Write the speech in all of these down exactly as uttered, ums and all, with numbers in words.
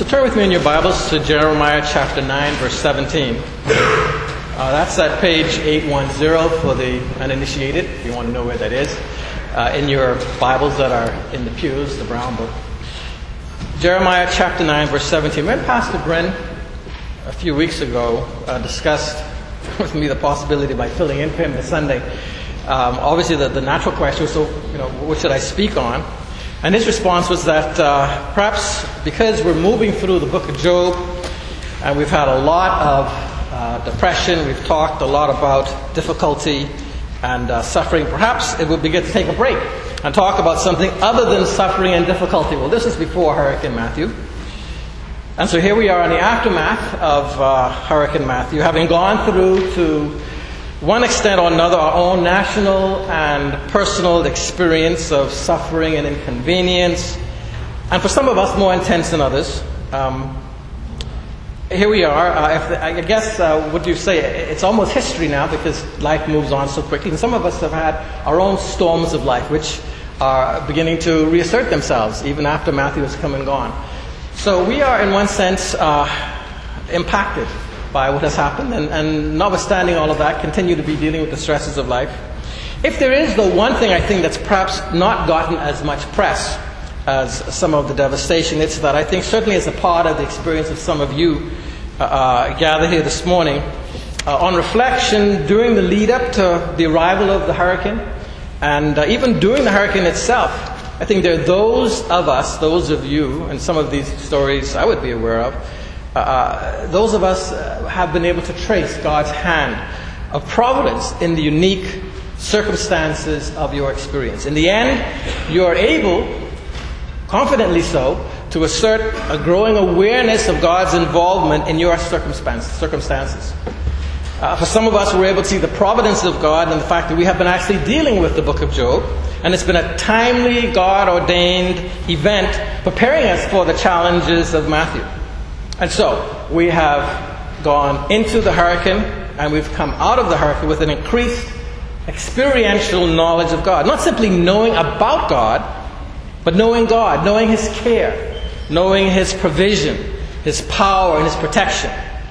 So turn with me in your Bibles to Jeremiah chapter nine, verse seventeen. Uh, that's at page eight ten for the uninitiated, if you want to know where that is. Uh, in your Bibles that are in the pews, the brown book. Jeremiah chapter nine, verse seventeen. When Pastor Bren, a few weeks ago, uh, discussed with me the possibility by filling in for him this Sunday, um, obviously the, the natural question was, so, you know, what should I speak on? And his response was that uh, perhaps because we're moving through the book of Job, and we've had a lot of uh, depression, we've talked a lot about difficulty and uh, suffering, perhaps it would be good to take a break and talk about something other than suffering and difficulty. Well, this is before Hurricane Matthew. And so here we are in the aftermath of uh, Hurricane Matthew, having gone through to one extent or another our own national and personal experience of suffering and inconvenience, and for some of us more intense than others. Um, here we are. Uh, if the, I guess, uh, what do you say? It's almost history now because life moves on so quickly. And some of us have had our own storms of life, which are beginning to reassert themselves even after Matthew has come and gone. So we are, in one sense, uh, impacted by what has happened, and, and notwithstanding all of that, continue to be dealing with the stresses of life. If there is, though, one thing I think that's perhaps not gotten as much press as some of the devastation, it's that I think certainly as a part of the experience of some of you uh, uh, gathered here this morning, uh, on reflection during the lead up to the arrival of the hurricane, and uh, even during the hurricane itself, I think there are those of us, those of you, and some of these stories I would be aware of, Uh, those of us uh, have been able to trace God's hand of providence in the unique circumstances of your experience. In the end, you are able, confidently so, to assert a growing awareness of God's involvement in your circumstance, circumstances. Uh, for some of us, we're able to see the providence of God and the fact that we have been actually dealing with the book of Job, and it's been a timely, God-ordained event preparing us for the challenges of Matthew. And so, we have gone into the hurricane, and we've come out of the hurricane with an increased experiential knowledge of God. Not simply knowing about God, but knowing God, knowing His care, knowing His provision, His power, and His protection.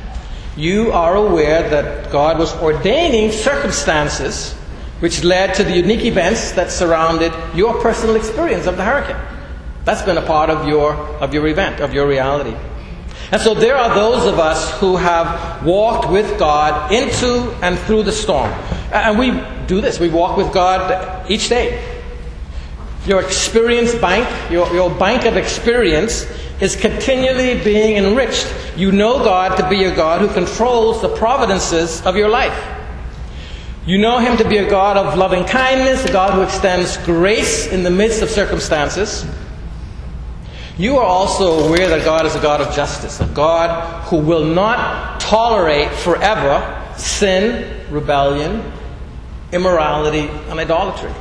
You are aware that God was ordaining circumstances which led to the unique events that surrounded your personal experience of the hurricane. That's been a part of your, of your event, of your reality. And so there are those of us who have walked with God into and through the storm. And we do this. We walk with God each day. Your experience bank, your, your bank of experience is continually being enriched. You know God to be a God who controls the providences of your life. You know Him to be a God of loving kindness, a God who extends grace in the midst of circumstances. You are also aware that God is a God of justice, a God who will not tolerate forever sin, rebellion, immorality, and idolatry.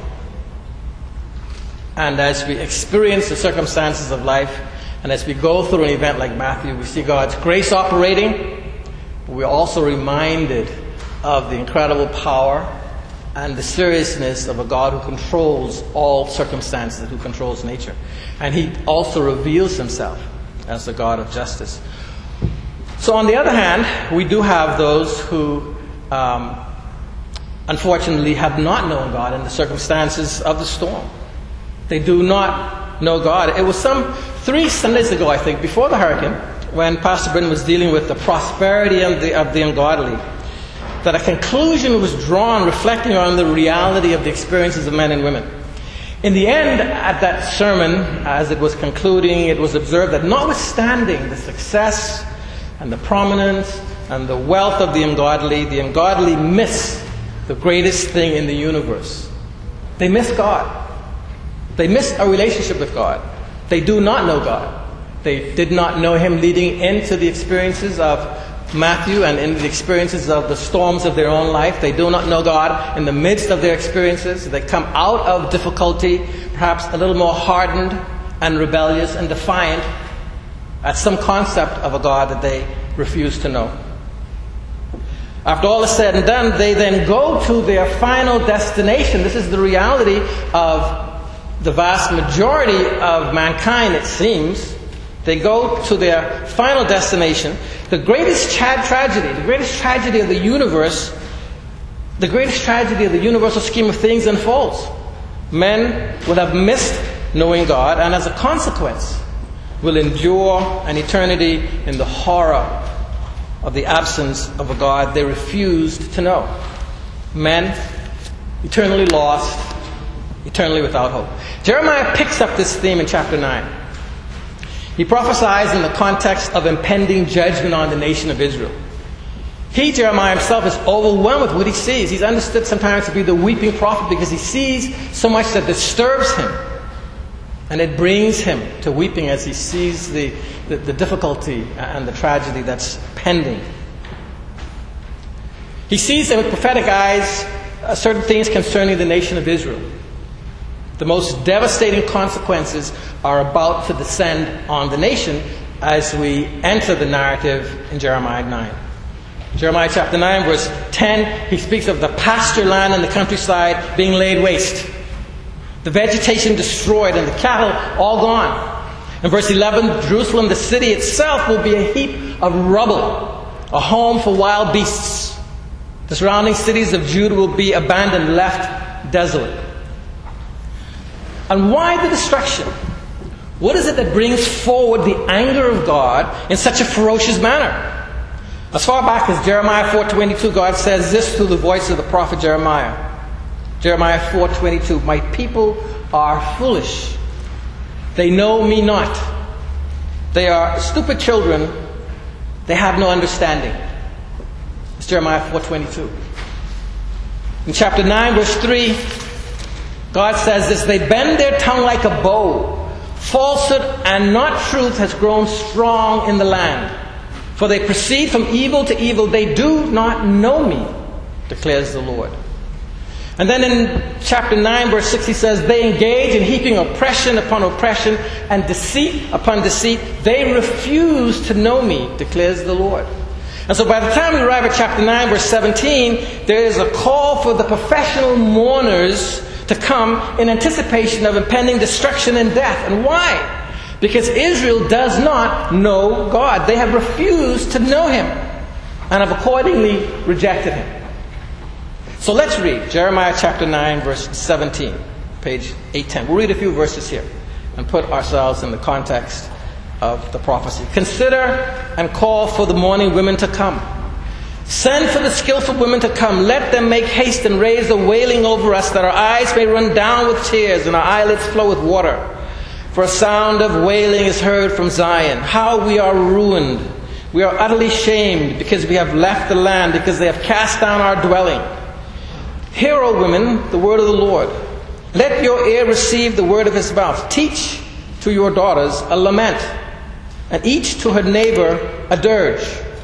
And as we experience the circumstances of life, and as we go through an event like Matthew, we see God's grace operating, but we're also reminded of the incredible power and the seriousness of a God who controls all circumstances, who controls nature. And He also reveals Himself as the God of justice. So on the other hand, we do have those who um, unfortunately have not known God in the circumstances of the storm. They do not know God. It was some three Sundays ago, I think, before the hurricane, when Pastor Brennan was dealing with the prosperity of the, of the ungodly, that a conclusion was drawn reflecting on the reality of the experiences of men and women. In the end, at that sermon, as it was concluding, it was observed that notwithstanding the success and the prominence and the wealth of the ungodly, the ungodly miss the greatest thing in the universe. They miss God. They miss a relationship with God. They do not know God. They did not know Him leading into the experiences of Matthew and in the experiences of the storms of their own life. They do not know God in the midst of their experiences. They come out of difficulty, perhaps a little more hardened and rebellious and defiant at some concept of a God that they refuse to know. After all is said and done, they then go to their final destination. This is the reality of the vast majority of mankind, it seems. They go to their final destination. The greatest tra- tragedy, the greatest tragedy of the universe, the greatest tragedy of the universal scheme of things unfolds. Men will have missed knowing God, and as a consequence, will endure an eternity in the horror of the absence of a God they refused to know. Men, eternally lost, eternally without hope. Jeremiah picks up this theme in chapter nine. He prophesies in the context of impending judgment on the nation of Israel. He, Jeremiah himself, is overwhelmed with what he sees. He's understood sometimes to be the weeping prophet because he sees so much that disturbs him. And it brings him to weeping as he sees the, the, the difficulty and the tragedy that's pending. He sees with prophetic eyes uh, certain things concerning the nation of Israel. The most devastating consequences are about to descend on the nation as we enter the narrative in Jeremiah nine. Jeremiah chapter nine, verse ten, he speaks of the pasture land and the countryside being laid waste. The vegetation destroyed and the cattle all gone. In verse eleven, Jerusalem, the city itself, will be a heap of rubble, a home for wild beasts. The surrounding cities of Judah will be abandoned, left desolate. And why the destruction? What is it that brings forward the anger of God in such a ferocious manner? As far back as Jeremiah four twenty-two, God says this through the voice of the prophet Jeremiah. Jeremiah four twenty-two, my people are foolish. They know me not. They are stupid children. They have no understanding. It's Jeremiah four twenty-two. In chapter nine, verse three, God says this, they bend their tongue like a bow. Falsehood and not truth has grown strong in the land. For they proceed from evil to evil. They do not know me, declares the Lord. And then in chapter nine, verse six, he says, they engage in heaping oppression upon oppression and deceit upon deceit. They refuse to know me, declares the Lord. And so by the time we arrive at chapter nine, verse seventeen, there is a call for the professional mourners to come in anticipation of impending destruction and death. And why? Because Israel does not know God. They have refused to know Him and have accordingly rejected Him. So let's read Jeremiah chapter nine, verse seventeen, page eight ten. We'll read a few verses here and put ourselves in the context of the prophecy. Consider and call for the mourning women to come. Send for the skillful women to come. Let them make haste and raise a wailing over us, that our eyes may run down with tears and our eyelids flow with water. For a sound of wailing is heard from Zion. How we are ruined. We are utterly shamed because we have left the land, because they have cast down our dwelling. Hear, O women, the word of the Lord. Let your ear receive the word of His mouth. Teach to your daughters a lament, and each to her neighbor a dirge.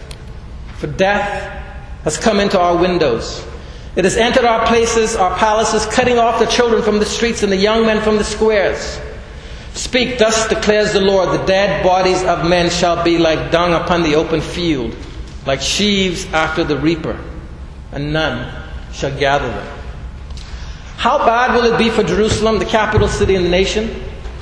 For death has come into our windows. It has entered our places, our palaces, cutting off the children from the streets and the young men from the squares. Speak, thus declares the Lord, the dead bodies of men shall be like dung upon the open field, like sheaves after the reaper, and none shall gather them. How bad will it be for Jerusalem, the capital city in the nation?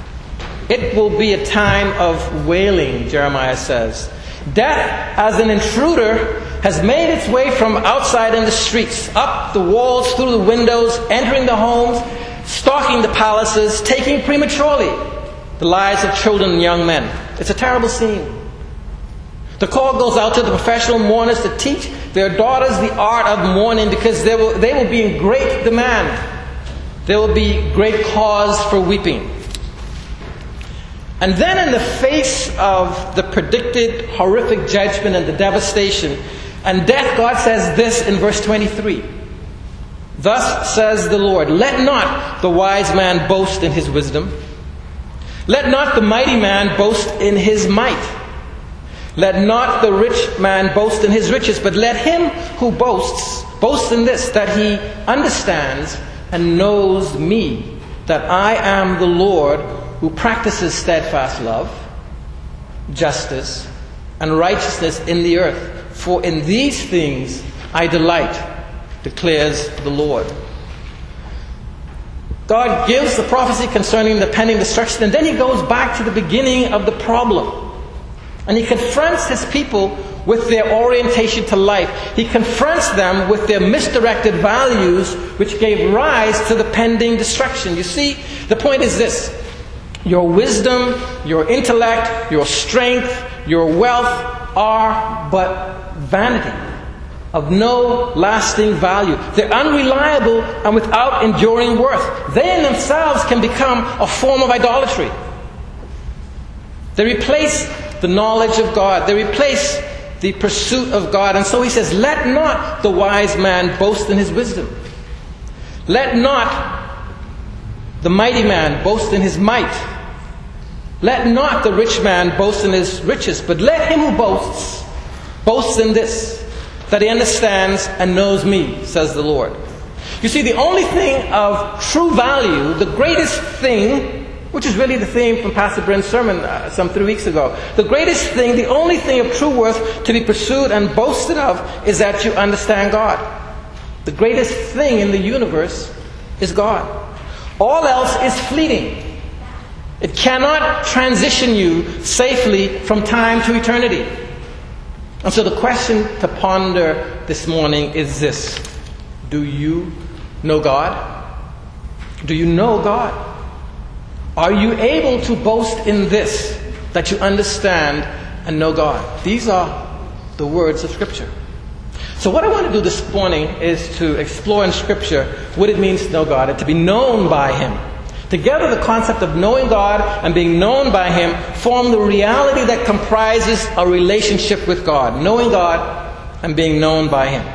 It will be a time of wailing, Jeremiah says. Death, as an intruder, has made its way from outside in the streets, up the walls, through the windows, entering the homes, stalking the palaces, taking prematurely the lives of children and young men. It's a terrible scene. The call goes out to the professional mourners to teach their daughters the art of mourning, because they will, they will be in great demand. There will be great cause for weeping. And then in the face of the predicted horrific judgment and the devastation and death, God says this in verse twenty-three. Thus says the Lord, let not the wise man boast in his wisdom. Let not the mighty man boast in his might. Let not the rich man boast in his riches, but let him who boasts, boast in this, that he understands and knows me, that I am the Lord who practices steadfast love, justice, and righteousness in the earth. For in these things I delight, declares the Lord. God gives the prophecy concerning the pending destruction, and then He goes back to the beginning of the problem. And he confronts his people with their orientation to life. He confronts them with their misdirected values, which gave rise to the pending destruction. You see, the point is this. Your wisdom, your intellect, your strength, your wealth are but vanity, of no lasting value. They're unreliable and without enduring worth. They in themselves can become a form of idolatry. They replace the knowledge of God. They replace the pursuit of God. And so he says, let not the wise man boast in his wisdom. Let not the mighty man boast in his might. Let not the rich man boast in his riches, but let him who boasts, boast in this, that he understands and knows me, says the Lord. You see, the only thing of true value, the greatest thing, which is really the theme from Pastor Brent's sermon uh, some three weeks ago, the greatest thing, the only thing of true worth to be pursued and boasted of is that you understand God. The greatest thing in the universe is God. All else is fleeting. It cannot transition you safely from time to eternity. And so the question to ponder this morning is this. Do you know God? Do you know God? Are you able to boast in this, that you understand and know God? These are the words of Scripture. So what I want to do this morning is to explore in Scripture what it means to know God and to be known by Him. Together, the concept of knowing God and being known by Him form the reality that comprises a relationship with God. Knowing God and being known by Him.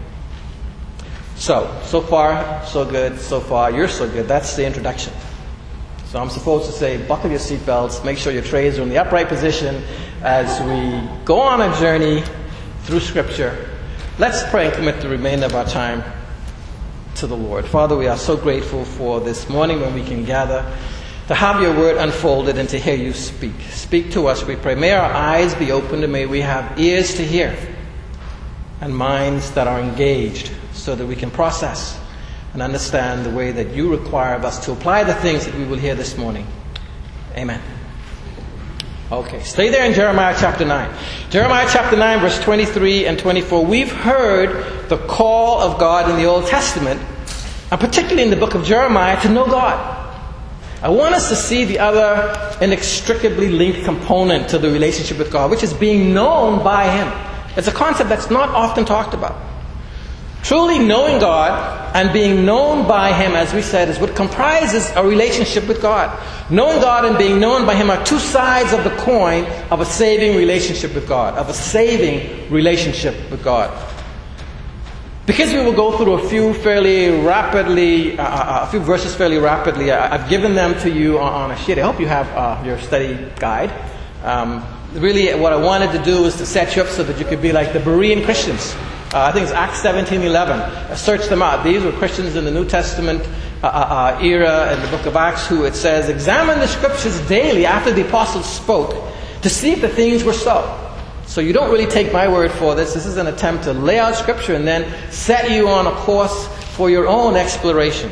So, so far, so good. So far, you're so good. That's the introduction. So I'm supposed to say, buckle your seatbelts, make sure your trays are in the upright position as we go on a journey through Scripture. Let's pray and commit the remainder of our time to the Lord. Father, we are so grateful for this morning when we can gather to have your word unfolded and to hear you speak. Speak to us, we pray. May our eyes be opened and may we have ears to hear and minds that are engaged so that we can process and understand the way that you require of us to apply the things that we will hear this morning. Amen. Okay, stay there in Jeremiah chapter nine. Jeremiah chapter nine, verse twenty-three and twenty-four. We've heard the call of God in the Old Testament, and particularly in the book of Jeremiah, to know God. I want us to see the other inextricably linked component to the relationship with God, which is being known by Him. It's a concept that's not often talked about. Truly knowing God and being known by Him, as we said, is what comprises a relationship with God. Knowing God and being known by Him are two sides of the coin of a saving relationship with God, of a saving relationship with God. Because we will go through a few fairly rapidly, uh, a few verses fairly rapidly, I've given them to you on a sheet. I hope you have uh, your study guide. Um, really, what I wanted to do is to set you up so that you could be like the Berean Christians. Uh, I think it's Acts seventeen eleven. Uh, search them out. These were Christians in the New Testament uh, uh, era in the book of Acts who, it says, examine the Scriptures daily after the apostles spoke to see if the things were so. So you don't really take my word for this. This is an attempt to lay out Scripture and then set you on a course for your own exploration.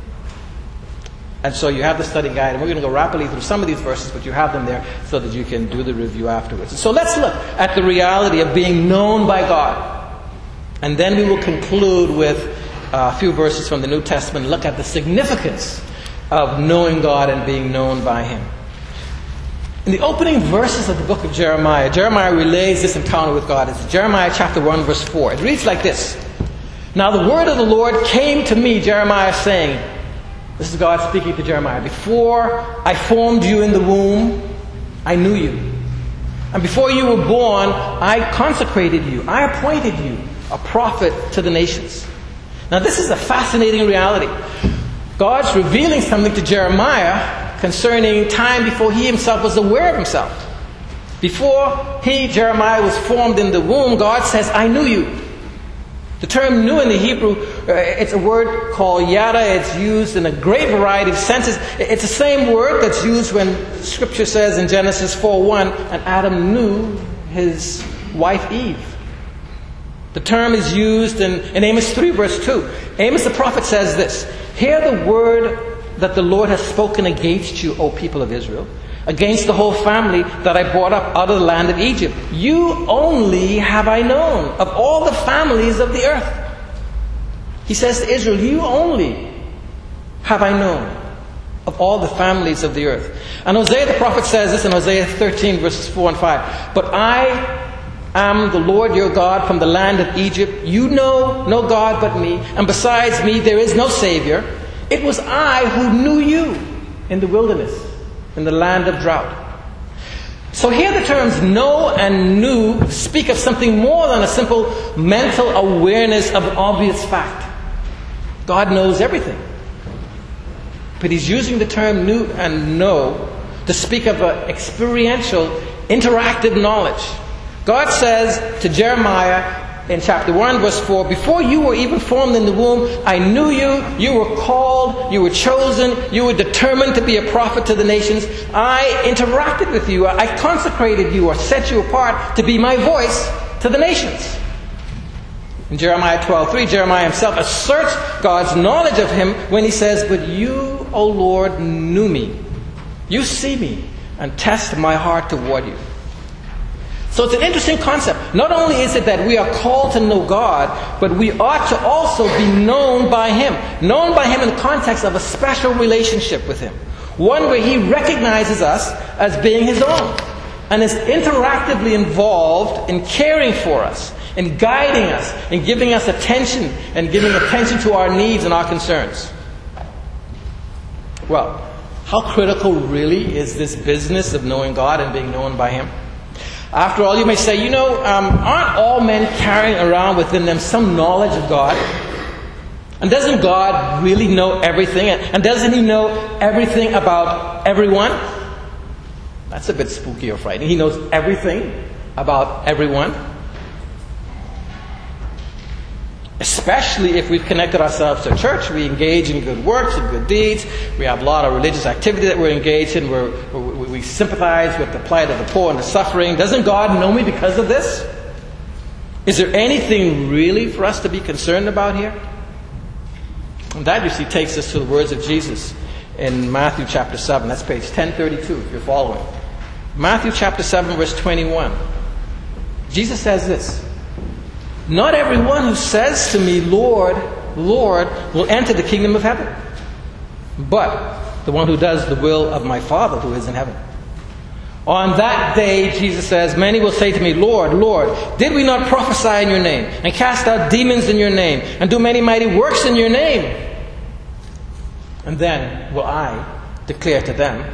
And so you have the study guide, and we're going to go rapidly through some of these verses, but you have them there so that you can do the review afterwards. So let's look at the reality of being known by God. And then we will conclude with a few verses from the New Testament, look at the significance of knowing God and being known by Him. In the opening verses of the book of Jeremiah, Jeremiah relays this encounter with God. It's Jeremiah chapter one, verse four. It reads like this. Now the word of the Lord came to me, Jeremiah, saying, this is God speaking to Jeremiah, before I formed you in the womb, I knew you. And before you were born, I consecrated you. I appointed you a prophet to the nations. Now this is a fascinating reality. God's revealing something to Jeremiah concerning time before he himself was aware of himself. Before he, Jeremiah, was formed in the womb, God says, I knew you. The term knew in the Hebrew, uh, it's a word called yada. It's used in a great variety of senses. It's the same word that's used when Scripture says in Genesis four one, and Adam knew his wife Eve. The term is used in, in Amos three, verse two. Amos the prophet says this, hear the word that the Lord has spoken against you, O people of Israel. against the whole family that I brought up out of the land of Egypt. You only have I known of all the families of the earth. He says to Israel, you only have I known of all the families of the earth. And Hosea the prophet says this in Hosea thirteen, verses four and five. But I am the Lord your God from the land of Egypt. You know no God but me, and besides me there is no Savior. It was I who knew you in the wilderness, in the land of drought. So here the terms know and knew speak of something more than a simple mental awareness of an obvious fact. God knows everything. But He's using the term knew and know to speak of an experiential, interactive knowledge. God says to Jeremiah in chapter one, verse four, before you were even formed in the womb, I knew you, you were called, you were chosen, you were determined to be a prophet to the nations. I interacted with you, I consecrated you or set you apart to be my voice to the nations. In Jeremiah twelve three, Jeremiah himself asserts God's knowledge of him when he says, but you, O Lord, knew me. You see me and test my heart toward you. So it's an interesting concept. Not only is it that we are called to know God, but we ought to also be known by Him. Known by Him in the context of a special relationship with Him. One where He recognizes us as being His own and is interactively involved in caring for us, in guiding us, in giving us attention and giving attention to our needs and our concerns. Well, how critical really is this business of knowing God and being known by Him? After all, you may say, you know, um, aren't all men carrying around within them some knowledge of God? And doesn't God really know everything? And doesn't He know everything about everyone? That's a bit spooky or frightening. He knows everything about everyone. Especially if we've connected ourselves to church, we engage in good works and good deeds. We have a lot of religious activity that we're engaged in. We're, we we sympathize with the plight of the poor and the suffering. Doesn't God know me because of this? Is there anything really for us to be concerned about here? And that, you see, takes us to the words of Jesus in Matthew chapter seven. That's page ten thirty-two if you're following. Matthew chapter seven, verse twenty-one. Jesus says this. Not everyone who says to me, Lord, Lord, will enter the kingdom of heaven, but the one who does the will of my Father who is in heaven. On that day, Jesus says, many will say to me, Lord, Lord, did we not prophesy in your name, and cast out demons in your name, and do many mighty works in your name? And then will I declare to them.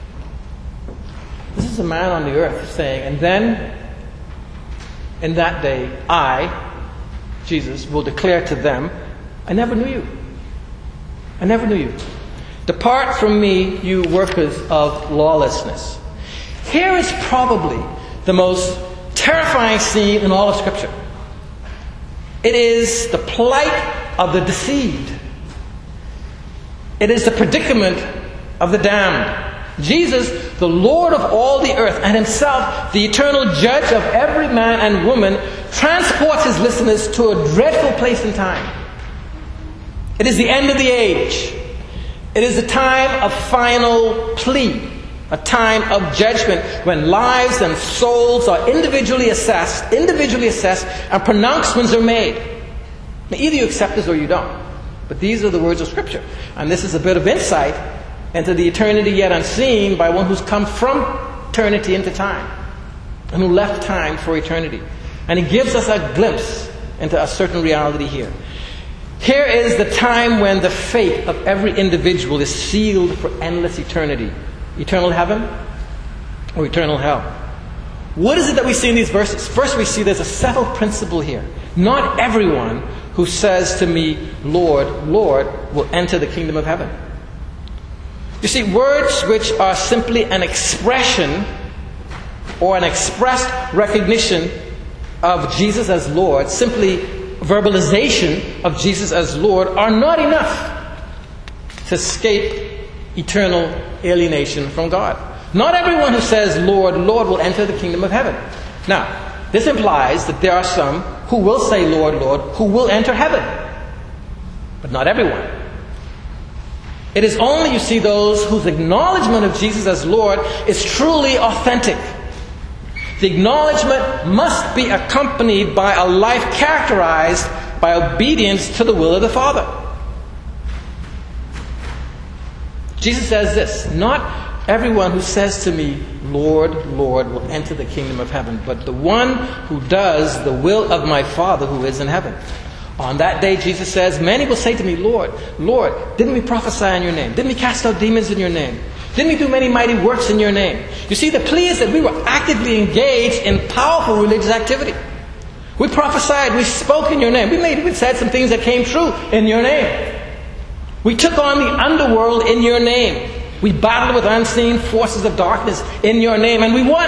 This is a man on the earth saying, and then in that day, I, Jesus, will declare to them, I never knew you. I never knew you. Depart from me, you workers of lawlessness. Here is probably the most terrifying scene in all of Scripture. It is the plight of the deceived. It is the predicament of the damned. Jesus, the Lord of all the earth, and Himself, the eternal judge of every man and woman, transports His listeners to a dreadful place in time. It is the end of the age. It is a time of final plea, a time of judgment when lives and souls are individually assessed, individually assessed, and pronouncements are made. Now, either you accept this or you don't. But these are the words of Scripture. And this is a bit of insight into the eternity yet unseen by one who's come from eternity into time and who left time for eternity. And He gives us a glimpse into a certain reality here. Here is the time when the fate of every individual is sealed for endless eternity. Eternal heaven or eternal hell. What is it that we see in these verses? First, we see there's a settled principle here. Not everyone who says to me, Lord, Lord, will enter the kingdom of heaven. You see, words which are simply an expression or an expressed recognition of Jesus as Lord, simply verbalization of Jesus as Lord, are not enough to escape eternal alienation from God. Not everyone who says, Lord, Lord, will enter the kingdom of heaven. Now, this implies that there are some who will say, Lord, Lord, who will enter heaven. But not everyone. It is only, you see, those whose acknowledgement of Jesus as Lord is truly authentic. The acknowledgement must be accompanied by a life characterized by obedience to the will of the Father. Jesus says this, "Not everyone who says to me, 'Lord, Lord,' will enter the kingdom of heaven, but the one who does the will of my Father who is in heaven. On that day," Jesus says, "many will say to me, 'Lord, Lord, didn't we prophesy in your name? Didn't we cast out demons in your name? Didn't we do many mighty works in your name?'" You see, the plea is that we were actively engaged in powerful religious activity. We prophesied, we spoke in your name. We made even said some things that came true in your name. We took on the underworld in your name. We battled with unseen forces of darkness in your name, and we won.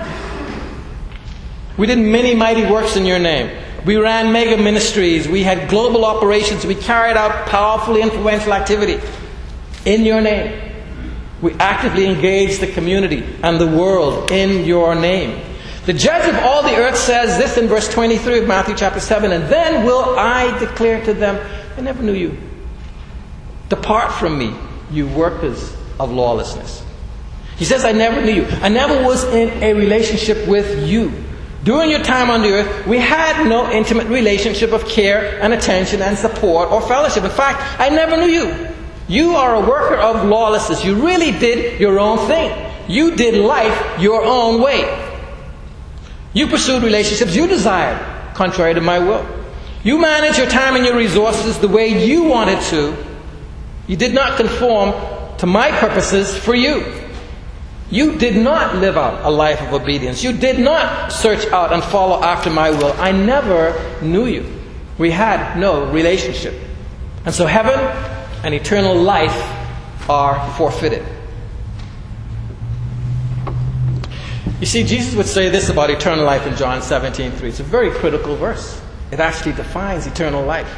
We did many mighty works in your name. We ran mega ministries. We had global operations. We carried out powerfully influential activity in your name. We actively engaged the community and the world in your name. The judge of all the earth says this in verse twenty-three of Matthew chapter seven, "And then will I declare to them, I never knew you. Depart from me, you workers of lawlessness." He says, "I never knew you. I never was in a relationship with you. During your time on the earth, we had no intimate relationship of care and attention and support or fellowship. In fact, I never knew you. You are a worker of lawlessness. You really did your own thing. You did life your own way. You pursued relationships you desired, contrary to my will. You managed your time and your resources the way you wanted to. You did not conform to my purposes for you. You did not live out a life of obedience. You did not search out and follow after my will. I never knew you. We had no relationship. And so heaven and eternal life are forfeited." You see, Jesus would say this about eternal life in John seventeen three. It's a very critical verse. It actually defines eternal life.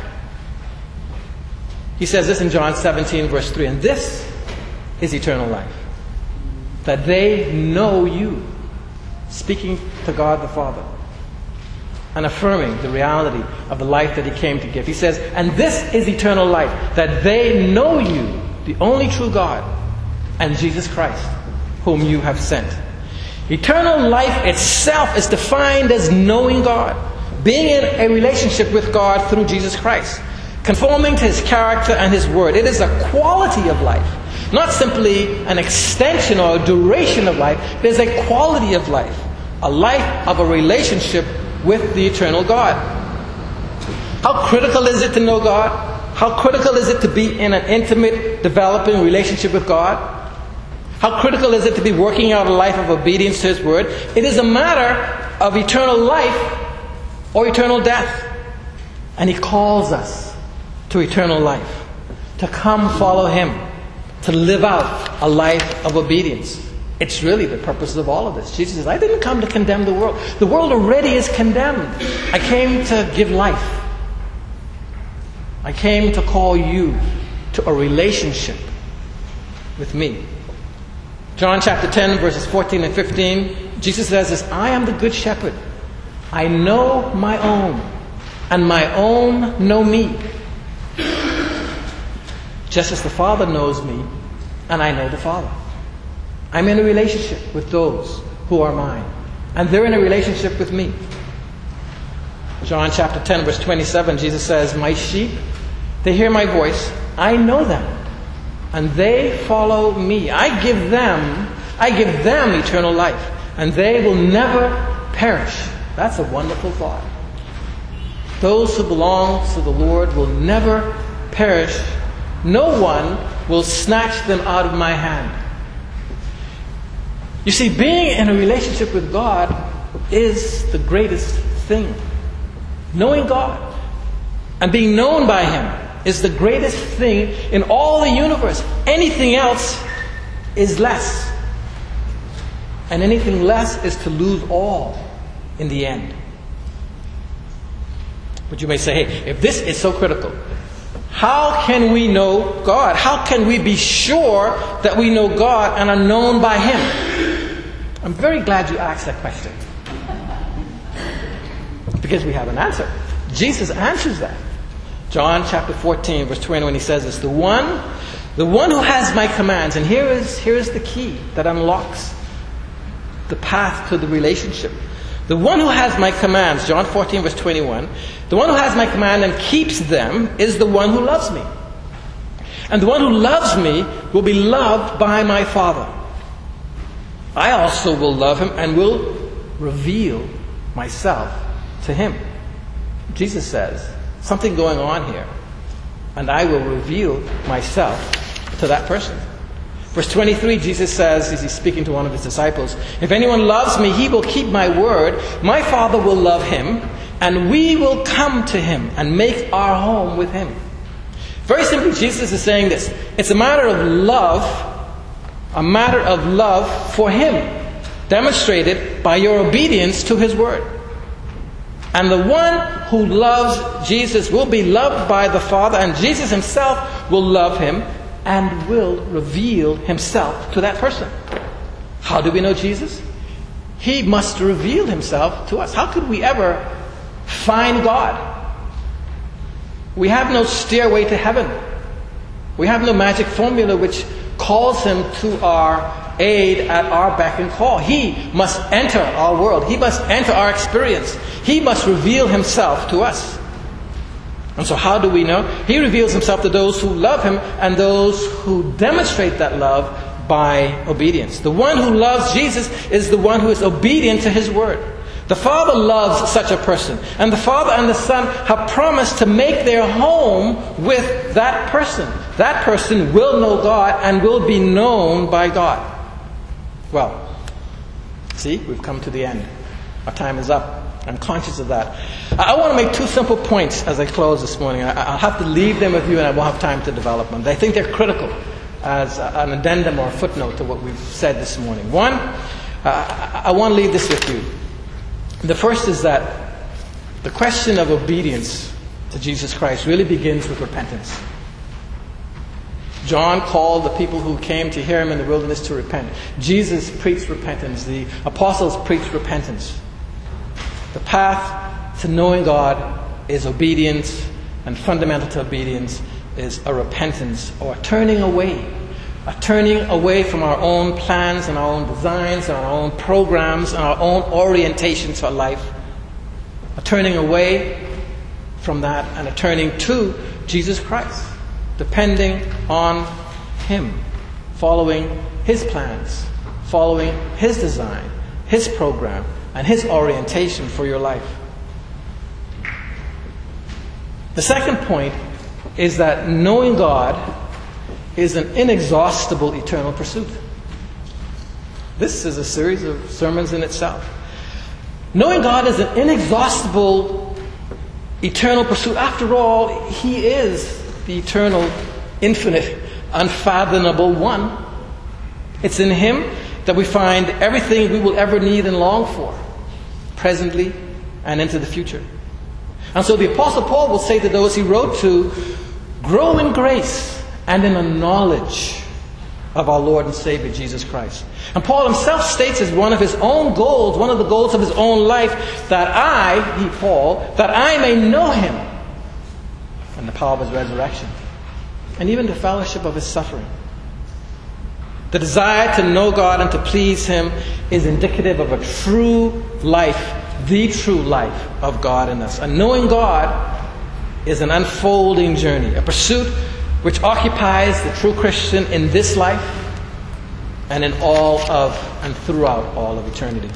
He says this in John seventeen verse three, "And this is eternal life, that they know you," speaking to God the Father and affirming the reality of the life that he came to give. He says, "And this is eternal life, that they know you, the only true God, and Jesus Christ, whom you have sent." Eternal life itself is defined as knowing God, being in a relationship with God through Jesus Christ, conforming to his character and his word. It is a quality of life, not simply an extension or a duration of life. It is a quality of life, a life of a relationship with the eternal God. How critical is it to know God? How critical is it to be in an intimate, developing relationship with God? How critical is it to be working out a life of obedience to his word? It is a matter of eternal life or eternal death. And he calls us to eternal life, to come follow him, to live out a life of obedience. It's really the purpose of all of this. Jesus says, "I didn't come to condemn the world. The world already is condemned. I came to give life. I came to call you to a relationship with me." John chapter ten, verses fourteen and fifteen, Jesus says this, "I am the good shepherd. I know my own, and my own know me. Just as the Father knows me, and I know the Father." I'm in a relationship with those who are mine, and they're in a relationship with me. John chapter ten, verse twenty-seven, Jesus says, "My sheep, they hear my voice. I know them, and they follow me. I give them, I give them eternal life, and they will never perish." That's a wonderful thought. Those who belong to the Lord will never perish. No one will snatch them out of my hand. You see, being in a relationship with God is the greatest thing. Knowing God and being known by him is the greatest thing in all the universe. Anything else is less. And anything less is to lose all in the end. But you may say, hey, if this is so critical, how can we know God? How can we be sure that we know God and are known by him? I'm very glad you asked that question. Because we have an answer. Jesus answers that. John chapter fourteen, verse twenty, when he says this, "The one The one who has my commands, and here is, here is the key that unlocks the path to the relationship. The one who has my commands, John fourteen, verse twenty-one, the one who has my command and keeps them is the one who loves me. And the one who loves me will be loved by my Father. I also will love him and will reveal myself to him. Jesus says, something going on here. And I will reveal myself to that person. Verse twenty-three, Jesus says, as he's speaking to one of his disciples, if anyone loves me, he will keep my word. My Father will love him, and we will come to him and make our home with him. Very simply, Jesus is saying this. It's a matter of love, a matter of love for him, demonstrated by your obedience to his word. And the one who loves Jesus will be loved by the Father, and Jesus himself will love him and will reveal himself to that person. How do we know Jesus? He must reveal himself to us. How could we ever find God? We have no stairway to heaven. We have no magic formula which calls him to our aid at our beck and call. He must enter our world. He must enter our experience. He must reveal himself to us. And so how do we know? He reveals himself to those who love him and those who demonstrate that love by obedience. The one who loves Jesus is the one who is obedient to his word. The Father loves such a person. And the Father and the Son have promised to make their home with that person. That person will know God and will be known by God. Well, see, we've come to the end. Our time is up. I'm conscious of that. I want to make two simple points as I close this morning. I'll have to leave them with you and I won't have time to develop them. I think they're critical as an addendum or a footnote to what we've said this morning. One, I want to leave this with you. The first is that the question of obedience to Jesus Christ really begins with repentance. John called the people who came to hear him in the wilderness to repent. Jesus preached repentance. The apostles preached repentance. The path to knowing God is obedience, and fundamental to obedience is a repentance or a turning away. A turning away from our own plans and our own designs and our own programs and our own orientations for life. A turning away from that and a turning to Jesus Christ. Depending on him. Following his plans. Following his design. His program. And his orientation for your life. The second point is that knowing God is an inexhaustible eternal pursuit. This is a series of sermons in itself. Knowing God is an inexhaustible eternal pursuit. After all, he is the eternal, infinite, unfathomable one. It's in him that we find everything we will ever need and long for, presently and into the future. And so the Apostle Paul will say to those he wrote to, grow in grace and in a knowledge of our Lord and Savior Jesus Christ. And Paul himself states as one of his own goals, one of the goals of his own life, that I, he Paul, that I may know him and the power of his resurrection, and even the fellowship of his suffering. The desire to know God and to please him is indicative of a true life, the true life of God in us. And knowing God is an unfolding journey, a pursuit which occupies the true Christian in this life and in all of and throughout all of eternity.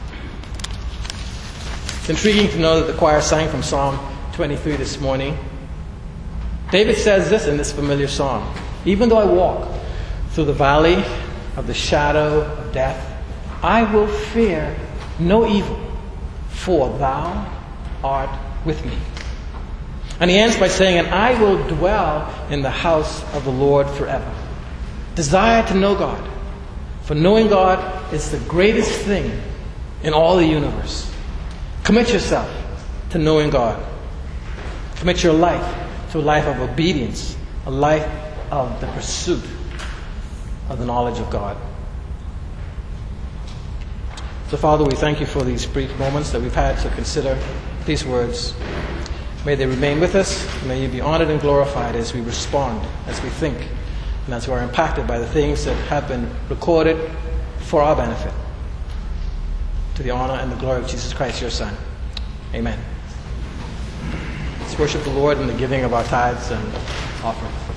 It's intriguing to know that the choir sang from Psalm twenty-three this morning. David says this in this familiar song: even though I walk through the valley of the shadow of death, I will fear no evil, for thou art with me. And he ends by saying, and I will dwell in the house of the Lord forever. Desire to know God. For knowing God is the greatest thing in all the universe. Commit yourself to knowing God. Commit your life to a life of obedience, a life of the pursuit of the knowledge of God. So, Father, we thank you for these brief moments that we've had to consider these words. May they remain with us. May you be honored and glorified as we respond, as we think and as we're impacted by the things that have been recorded for our benefit. To the honor and the glory of Jesus Christ, your Son. Amen. Let's worship the Lord in the giving of our tithes and offerings.